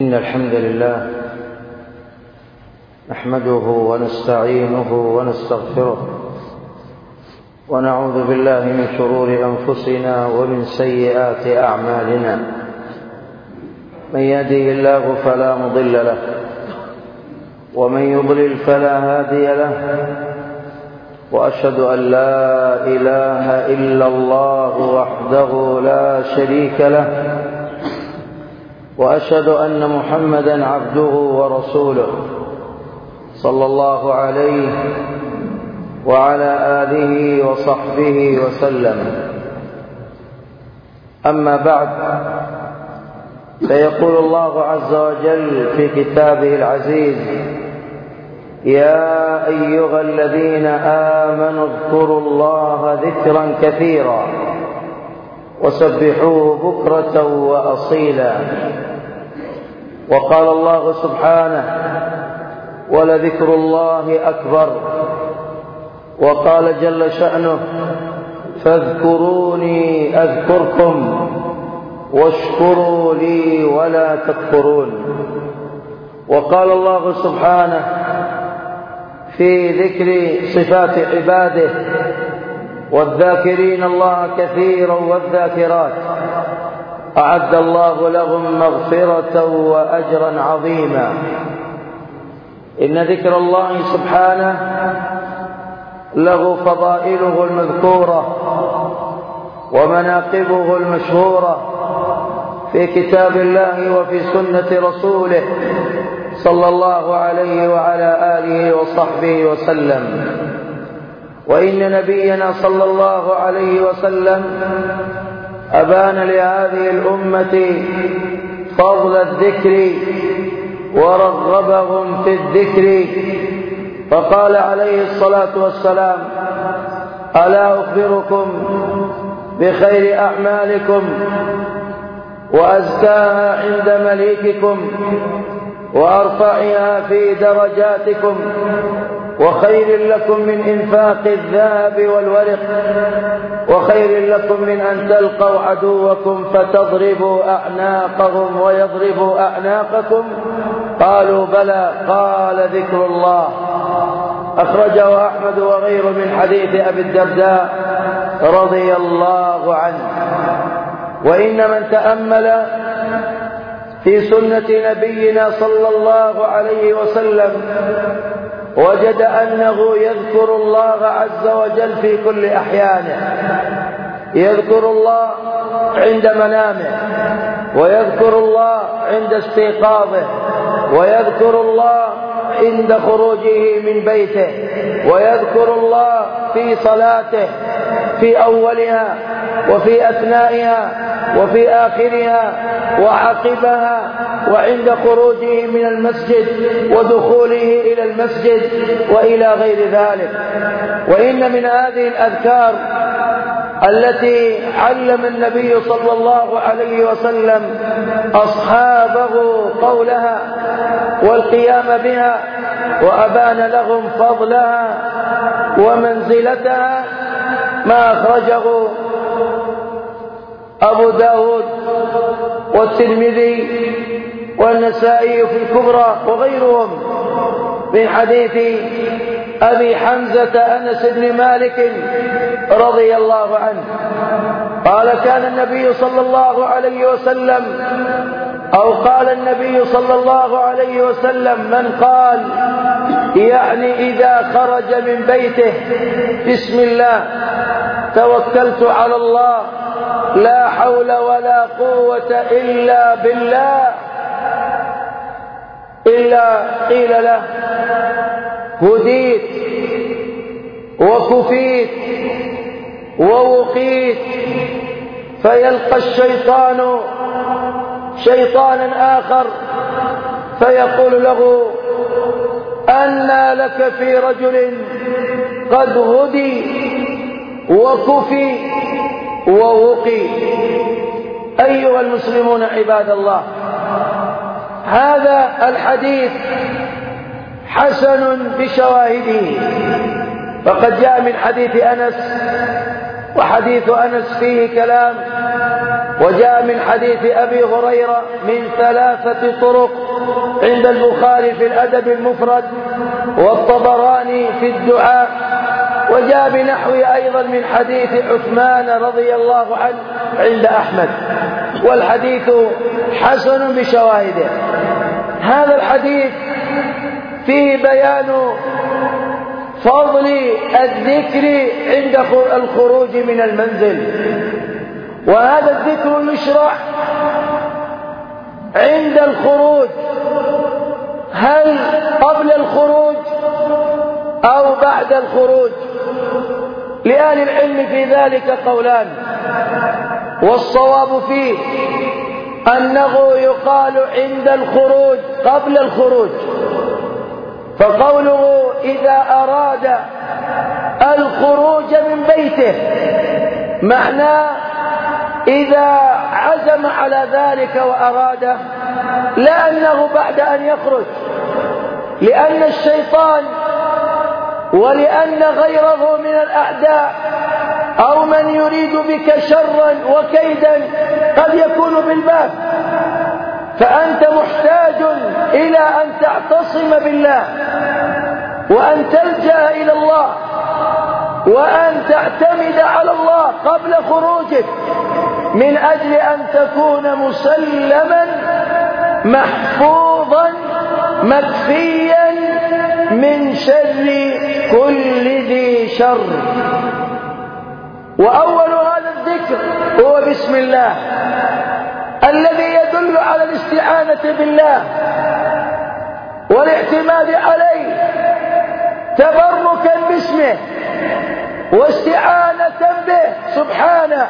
إن الحمد لله نحمده ونستعينه ونستغفره ونعوذ بالله من شرور أنفسنا ومن سيئات أعمالنا. من يهده الله فلا مضل له ومن يضلل فلا هادي له، وأشهد أن لا إله إلا الله وحده لا شريك له، وأشهد أن محمدًا عبده ورسوله صلى الله عليه وعلى آله وصحبه وسلم. أما بعد، فيقول الله عز وجل في كتابه العزيز: يا أيها الذين آمنوا اذكروا الله ذكرا كثيرا وسبحوه بكرة وأصيلا. وقال الله سبحانه: ولذكر الله أكبر. وقال جل شأنه: فاذكروني أذكركم واشكروا لي ولا تكفرون. وقال الله سبحانه في ذكر صفات عباده: والذاكرين الله كثيرا والذاكرات أعد الله لهم مغفرة وأجرا عظيما. إن ذكر الله سبحانه له فضائله المذكورة ومناقبه المشهورة في كتاب الله وفي سنة رسوله صلى الله عليه وعلى آله وصحبه وسلم. وإن نبينا صلى الله عليه وسلم أبان لهذه الأمة فضل الذكر ورغبهم في الذكر، فقال عليه الصلاة والسلام: ألا أخبركم بخير أعمالكم وأزكاها عند مليككم وأرفعها في درجاتكم وخير لكم من إنفاق الذهب والورق وخير لكم من أن تلقوا عدوكم فتضربوا أعناقهم ويضربوا أعناقكم؟ قالوا: بلى. قال: ذكر الله. أخرجه أحمد وغيره من حديث أبي الدرداء رضي الله عنه. وإن من تأمل في سنة نبينا صلى الله عليه وسلم وجد أنه يذكر الله عز وجل في كل أحيانه. يذكر الله عند منامه، ويذكر الله عند استيقاظه، ويذكر الله عند خروجه من بيته، ويذكر الله في صلاته في أولها وفي أثنائها وفي آخرها وعقبها، وعند خروجه من المسجد ودخوله إلى المسجد وإلى غير ذلك. وإن من هذه الأذكار التي علم النبي صلى الله عليه وسلم أصحابه قولها والقيام بها، وأبان لهم فضلها ومنزلتها، ما أخرجه أبو داود والترمذي والنسائي في الكبرى وغيرهم من حديث أبي حمزة أنس بن مالك رضي الله عنه قال: كان النبي صلى الله عليه وسلم، أو قال النبي صلى الله عليه وسلم: من قال، يعني إذا خرج من بيته: بسم الله توكلت على الله لا حول ولا قوة إلا بالله، إلا قيل له: هديت وكفيت ووقيت. فيلقى الشيطان شيطانا آخر فيقول له: أنى لك في رجل قد هدي وكفي ووقي. أيها المسلمون عباد الله، هذا الحديث حسن بشواهده، فقد جاء من حديث أنس، وحديث أنس فيه كلام، وجاء من حديث أبي هريرة من 3 طرق عند البخاري في الأدب المفرد والطبراني في الدعاء، وجاء بنحوه أيضا من حديث عثمان رضي الله عنه عند أحمد، والحديث حسن بشواهده. هذا الحديث فيه بيان فضل الذكر عند الخروج من المنزل، وهذا الذكر يشرع عند الخروج، هل قبل الخروج أو بعد الخروج؟ لأهل العلم في ذلك قولان، والصواب فيه أنه يقال عند الخروج قبل الخروج، فقوله إذا أراد الخروج من بيته معناه إذا عزم على ذلك وأراده، لا أنه بعد أن يخرج، لأن الشيطان ولأن غيره من الأعداء أو من يريد بك شرا وكيدا قد يكون بالباب، فأنت محتاج إلى أن تعتصم بالله وأن تلجأ إلى الله وأن تعتمد على الله قبل خروجك، من أجل أن تكون مسلما محفوظا مكفيا من شر كل ذي شر. وأول هذا الذكر هو بسم الله، الذي يدل على الاستعانة بالله والاعتماد عليه تبركا باسمه واستعانة به سبحانه.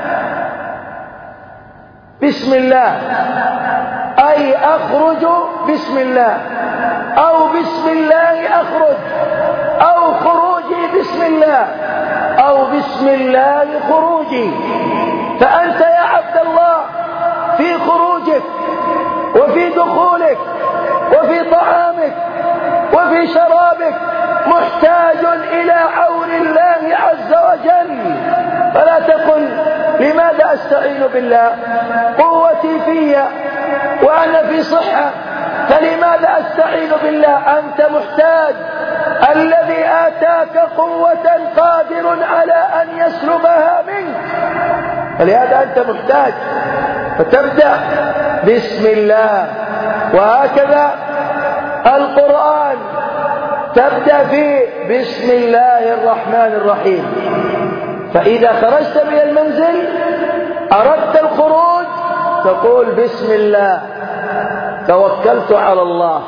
بسم الله أي أخرج بسم الله، أو بسم الله أخرج، أو خروجي بسم الله، أو بسم الله خروجي. فأنت يا عبد الله في خروجك وفي دخولك وفي طعامك وفي شرابك محتاج إلى عون الله عز وجل، فلا تقل لماذا أستعين بالله؟ قوتي فيا وأنا في صحة، فلماذا أستعين بالله؟ أنت محتاج، الذي آتاك قوة قادر على أن يسلبها منك، فلهذا أنت محتاج، فتبدأ بسم الله. وهكذا القرآن تبدأ فيه بسم الله الرحمن الرحيم. فإذا خرجت من المنزل أردت الخروج تقول بسم الله، توكلت على الله،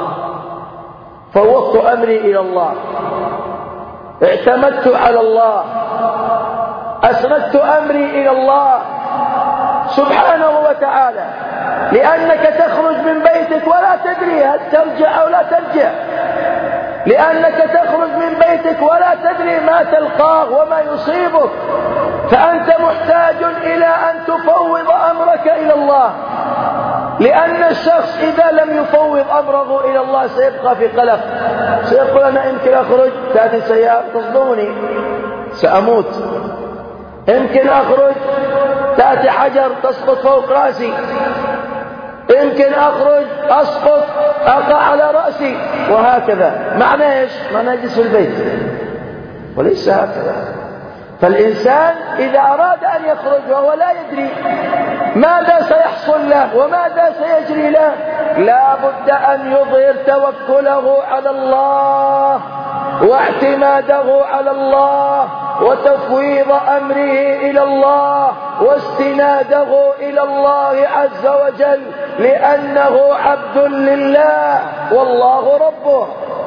فوضت أمري إلى الله، اعتمدت على الله، أسندت أمري إلى الله سبحانه وتعالى، لأنك تخرج من بيتك ولا تدري هل ترجع أو لا ترجع، لأنك تخرج من بيتك ولا تدري ما تلقاه وما يصيبك، فأنت محتاج إلى أن تفوض أمرك إلى الله، لأن الشخص إذا لم يفوض أمره إلى الله سيبقى في قلق، سيقول أنا يمكن أخرج تأتي سيارة تصدمني سأموت، يمكن أخرج تأتي حجر تسقط فوق رأسي، يمكن أخرج أسقط أقع على رأسي، وهكذا. معنى إيش؟ معنى يجلس في البيت، وليس هكذا. فالإنسان إذا أراد أن يخرج وهو لا يدري ماذا سيحصل له وماذا سيجري له، لا بد أن يظهر توكله على الله واعتماده على الله وتفويض أمره إلى الله واستناده إلى الله عز وجل، لأنه عبد لله والله ربه،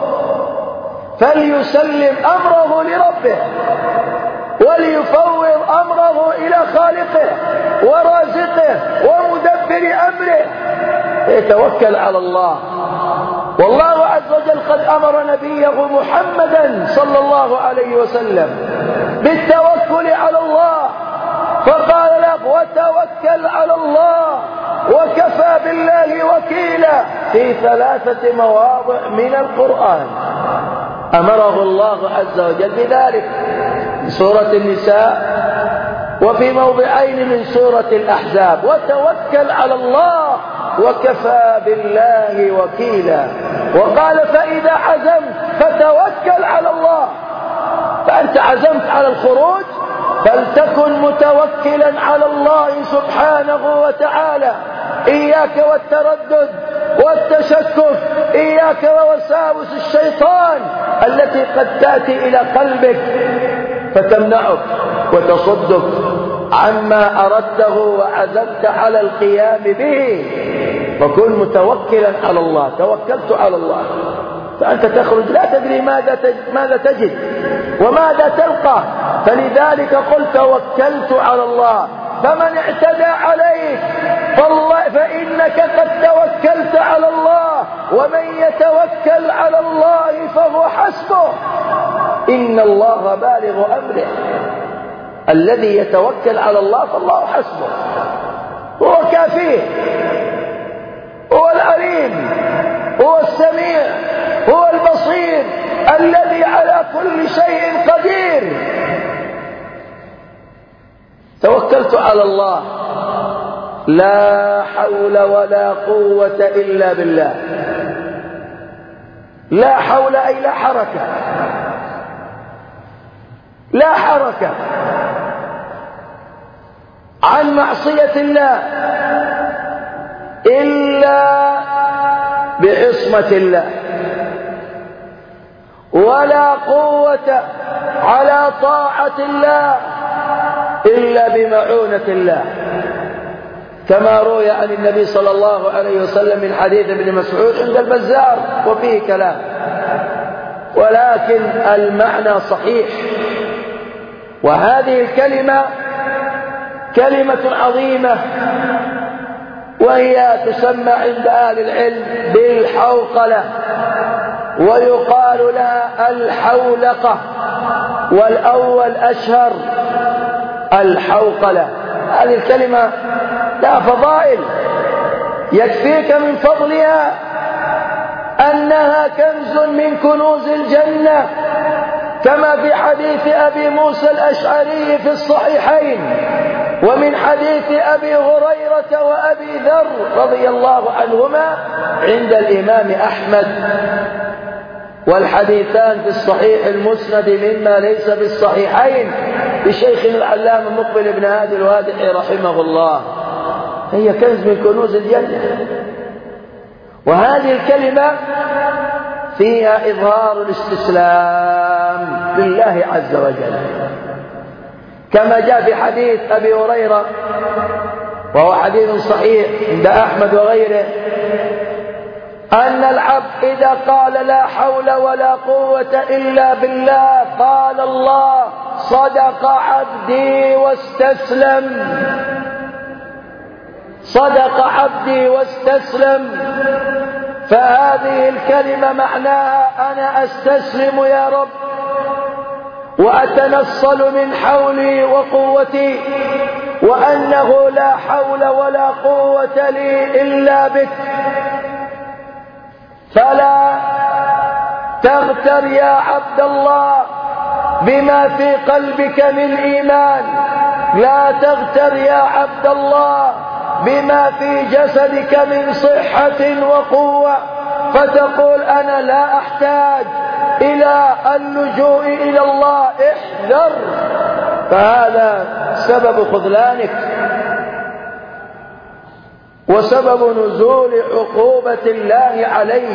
فليسلم أمره لربه وليفوض أمره إلى خالقه ورازقه ومدبر أمره، يتوكل على الله. والله عز وجل قد أمر نبيه محمدا صلى الله عليه وسلم بالتوكل على الله، فقال له وتوكل على الله وكفى بالله وكيلا في 3 مواضع من القرآن أمره الله عز وجل بذلك. سورة النساء وفي موضعين من سورة الأحزاب: وتوكل على الله وكفى بالله وكيلا. وقال: فإذا عزمت فتوكل على الله. فأنت عزمت على الخروج فلتكن متوكلا على الله سبحانه وتعالى. إياك والتردد والتشكك، إياك ووساوس الشيطان التي قد تأتي إلى قلبك فتمنعك وتصدك عما أردته وعزمت على القيام به. فكن متوكلا على الله. توكلت على الله، فأنت تخرج لا تدري ماذا تجد وماذا تلقى. فلذلك قل: توكلت على الله. فمن اعتدى عليك فإنك قد توكلت على الله، ومن يتوكل على الله فهو حسبه. إن الله بالغ أمره. الذي يتوكل على الله فالله حسبه، هو كافيه، هو العليم، هو السميع، هو البصير، الذي على كل شيء قدير. توكلت على الله، لا حول ولا قوة إلا بالله. لا حول أي لا حركة، لا حركة عن معصية الله إلا بعصمة الله، ولا قوة على طاعة الله إلا بمعونة الله، كما روي عن النبي صلى الله عليه وسلم من حديث ابن مسعود عند البزار وفيه كلام، ولكن المعنى صحيح. وهذه الكلمة كلمة عظيمة، وهي تسمى عند أهل العلم بالحوقلة، ويقال لها الحولقة، والأول أشهر الحوقلة. هذه الكلمة لها فضائل، يكفيك من فضلها أنها كنز من كنوز الجنة، كما في حديث أبي موسى الأشعري في الصحيحين، ومن حديث أبي هريرة وأبي ذر رضي الله عنهما عند الإمام أحمد، والحديثان في الصحيح المسند مما ليس في الصحيحين لشيخنا العلامة مقبل بن هادي الوادعي رحمه الله. هي كنز من كنوز الجنة. وهذه الكلمة فيها إظهار الاستسلام لله عز وجل، كما جاء في حديث أبي هريرة وهو حديث صحيح عند أحمد وغيره، أن العبد إذا قال لا حول ولا قوة إلا بالله قال الله: صدق عبدي واستسلم، صدق عبدي واستسلم. فهذه الكلمة معناها: أنا أستسلم يا رب، وأتنصل من حولي وقوتي، وأنه لا حول ولا قوة لي إلا بك. فلا تغتر يا عبد الله بما في قلبك من إيمان، لا تغتر يا عبد الله بما في جسدك من صحة وقوة، فتقول أنا لا أحتاج إلى اللجوء إلى الله. احذر، فهذا سبب خذلانك وسبب نزول عقوبة الله عليك.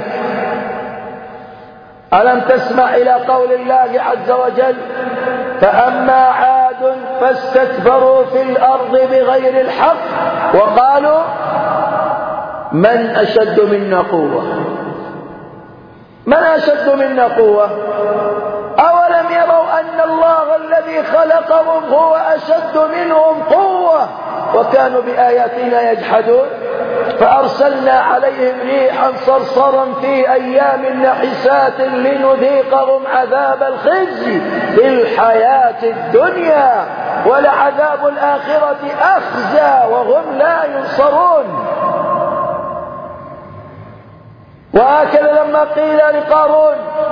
ألم تسمع إلى قول الله عز وجل: فأما عاد فاستكبروا في الأرض بغير الحق وقالوا من أشد منا قوة. من أشد منا قوة؟ أولم يروا أن الله الذي خلقهم هو أشد منهم قوة وكانوا بآياتنا يجحدون. فأرسلنا عليهم ريحا صرصرا في أيام نحسات لنذيقهم عذاب الخزي في الحياة الدنيا ولعذاب الآخرة أخزى وهم لا ينصرون. وهكذا لما قيل لقارون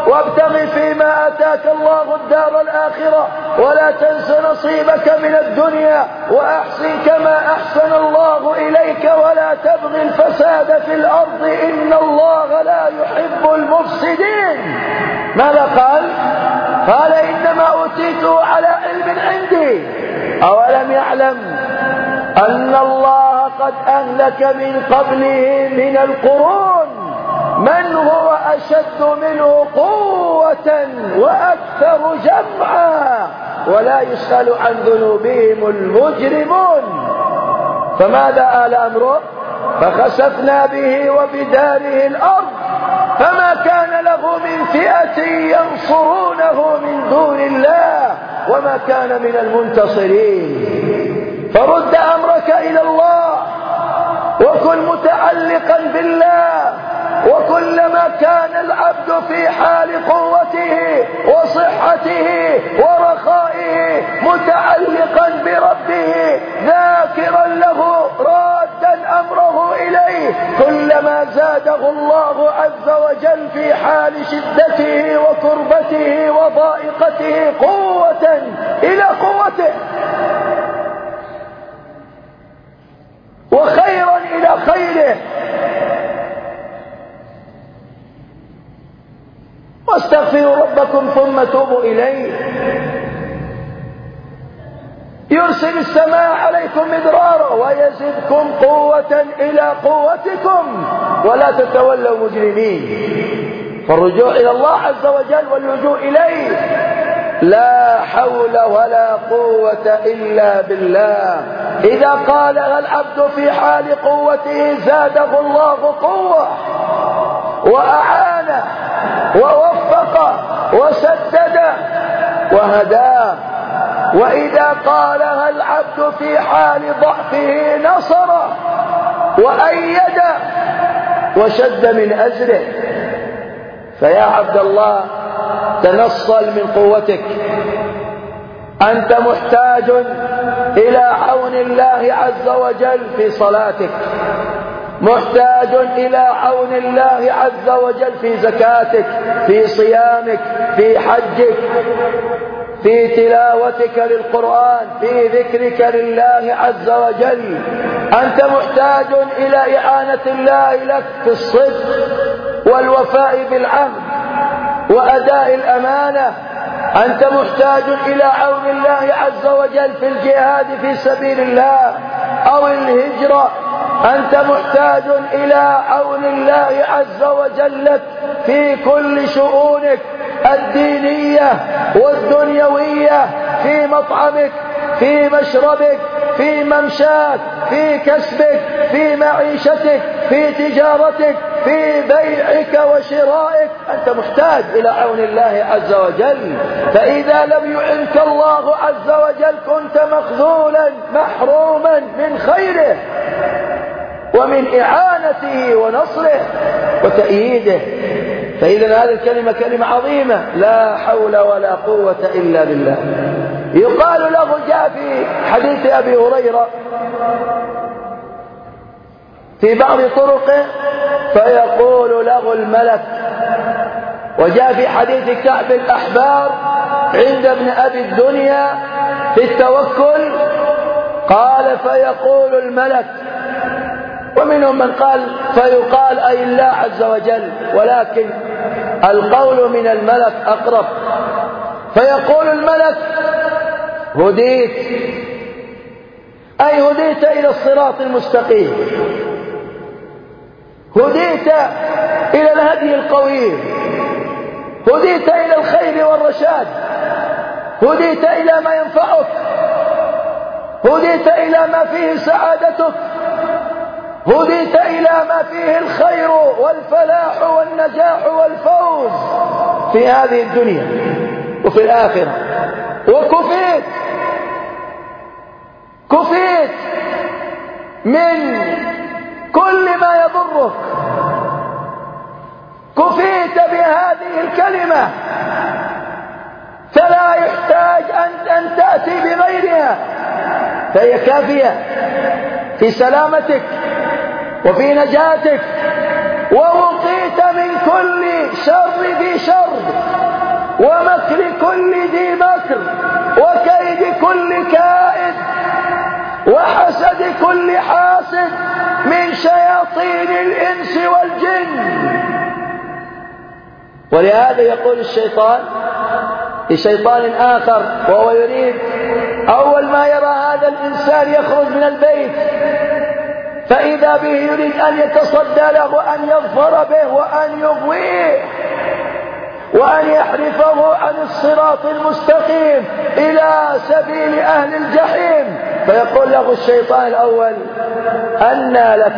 وابتغ فيما آتاك الله الدار الآخرة ولا تنس نصيبك من الدنيا وأحسن كما أحسن الله إليك ولا تبغ الفساد في الأرض إن الله لا يحب المفسدين. ماذا قال؟ قال إنما أوتيته على علم عندي. أولم يعلم أن الله قد أهلك من قبله من القرون من هو أشد منه قوة وأكثر جمعا ولا يسأل عن ذنوبهم المجرمون. فماذا آل أمره؟ فخسفنا به وبداره الأرض فما كان له من فئة ينصرونه من دون الله وما كان من المنتصرين. فرد أمرك إلى الله وكن متعلقا بالله، وكلما كان العبد في حال قوته وصحته ورخائه متعلقا بربه ذاكرا له رادا أمره إليه كلما زاده الله عز وجل في حال شدته وكربته وضائقته قوة إلى قوته وخيرا إلى خيره. واستغفروا ربكم ثم توبوا إليه يرسل السماء عليكم مدرارا ويزدكم قوة إلى قوتكم ولا تتولوا مجرمين. فالرجوع إلى الله عز وجل واللجوء إليه لا حول ولا قوة إلا بالله. إذا قالها العبد في حال قوته زاده الله قوة وأعانه ووفقه وسدده وهداه. وإذا قالها العبد في حال ضعفه نصره وأيده وشد من أزره. فيا عبد الله تنصل من قوتك، أنت محتاج إلى عون الله عز وجل في صلاتك، محتاج إلى عون الله عز وجل في زكاتك، في صيامك، في حجك، في تلاوتك للقرآن، في ذكرك لله عز وجل. أنت محتاج إلى إعانة الله لك في الصدق والوفاء بالعهد وأداء الأمانة. أنت محتاج إلى عون الله عز وجل في الجهاد في سبيل الله أو الهجرة. أنت محتاج إلى عون الله عز وجل لك في كل شؤونك الدينية والدنيوية، في مطعمك، في مشربك، في ممشاك، في كسبك، في معيشتك، في تجارتك، في بيعك وشرائك. أنت محتاج إلى عون الله عز وجل. فإذا لم يعنك الله عز وجل كنت مخذولا محروما من خيره ومن إعانته ونصره وتأييده. فإذا هذه الكلمة كلمة عظيمة، لا حول ولا قوة إلا بالله. يقال له، جاء في حديث أبي هريرة في بعض طرقه فيقول له الملك، وجاء في حديث كعب الأحبار عند ابن أبي الدنيا في التوكل قال فيقول الملك، ومنهم من قال فيقال أي الله عز وجل، ولكن القول من الملك أقرب. فيقول الملك هديت، أي هديت إلى الصراط المستقيم، هديت إلى الهدي القويم، هديت إلى الخير والرشاد، هديت إلى ما ينفعك، هديت إلى ما فيه سعادتك، هديت إلى ما فيه الخير والفلاح والنجاح والفوز في هذه الدنيا وفي الآخرة. كفيت من كل ما يضرك، كفيت بهذه الكلمة، فلا يحتاج أن تأتي بغيرها، فهي كافية في سلامتك وفي نجاتك. ووقيت من كل شر ذي شر، ومكر كل ذي مكر وكيد كل كائد وحسد كل حاسد من شياطين الإنس والجن. ولهذا يقول الشيطان لشيطان آخر وهو يريد أول ما يرى هذا الإنسان يخرج من البيت فإذا به يريد أن يتصدى له وأن يظفر به وأن يغويه وأن يحرفه عن الصراط المستقيم إلى سبيل أهل الجحيم. فيقول له الشيطان الأول أنى لك،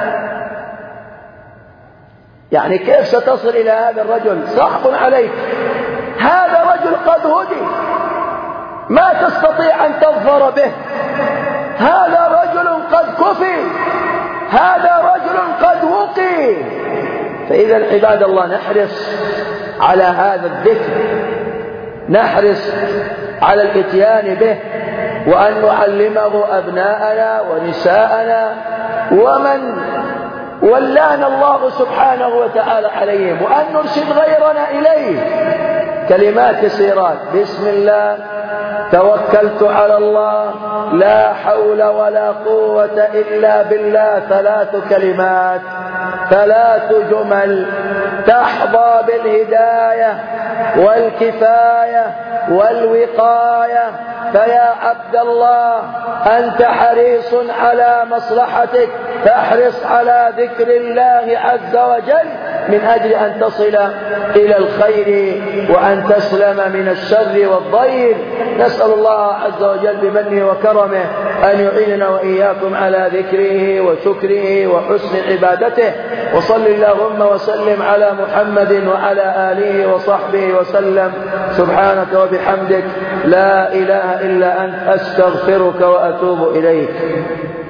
يعني كيف ستصل إلى هذا الرجل؟ صعب عليك، هذا رجل قد هدي ما تستطيع أن تظفر به، هذا رجل قد كفي، هذا رجل قد وقي. فإذا عباد الله نحرص على هذا الذكر، نحرص على الاتيان به وأن نعلمه أبناءنا ونساءنا ومن ولانا الله سبحانه وتعالى عليهم، وأن نرشد غيرنا إليه. كلمات يسيرات: بسم الله، توكلت على الله، لا حول ولا قوة إلا بالله. 3 كلمات، 3 جمل تحظى بالهداية والكفاية والوقاية. فيا عبد الله أنت حريص على مصلحتك، فاحرص على ذكر الله عز وجل من أجل أن تصل إلى الخير وأن تسلم من الشر والضير. نسأل الله عز وجل بمنه وكرمه أن يعيننا وإياكم على ذكره وشكره وحسن عبادته. وصل اللهم وسلم على محمد وعلى آله وصحبه وسلم. سبحانك وبحمدك، لا إله إلا أنت، أستغفرك وأتوب إليك.